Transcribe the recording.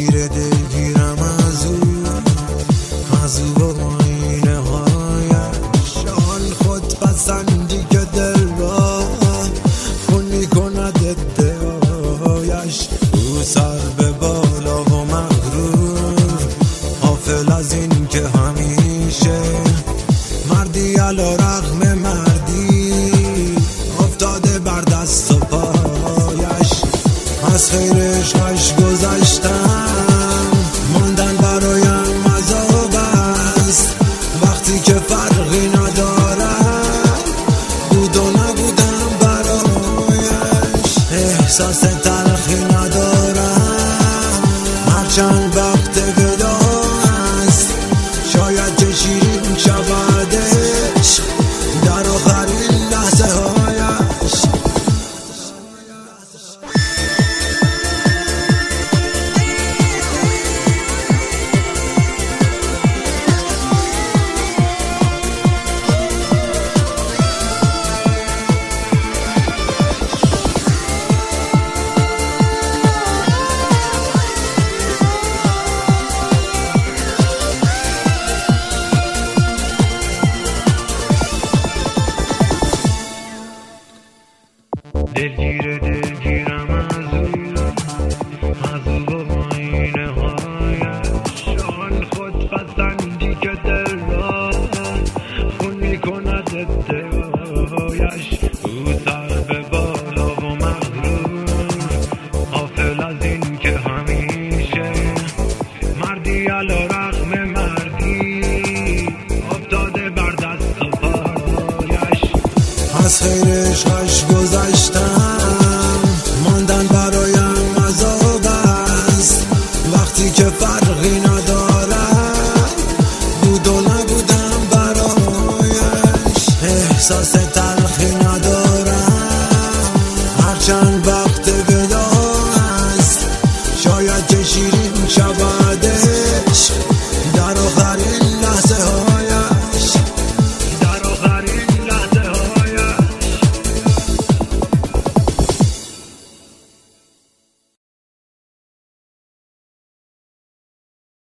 میره دلگیرم از او و آینه هایش. آن خود پسندی که دل را خون میکند ادعایش. او سر به بالا و مغرور، غافل از این که همیشه مردی علی رغم مردی افتاده بر دست و پایش. از خیرش هاش گذشتم، ماندن برایم عذاب است. وقتی که فرقی ندارد بود و نبودم برایش. احساس تلخی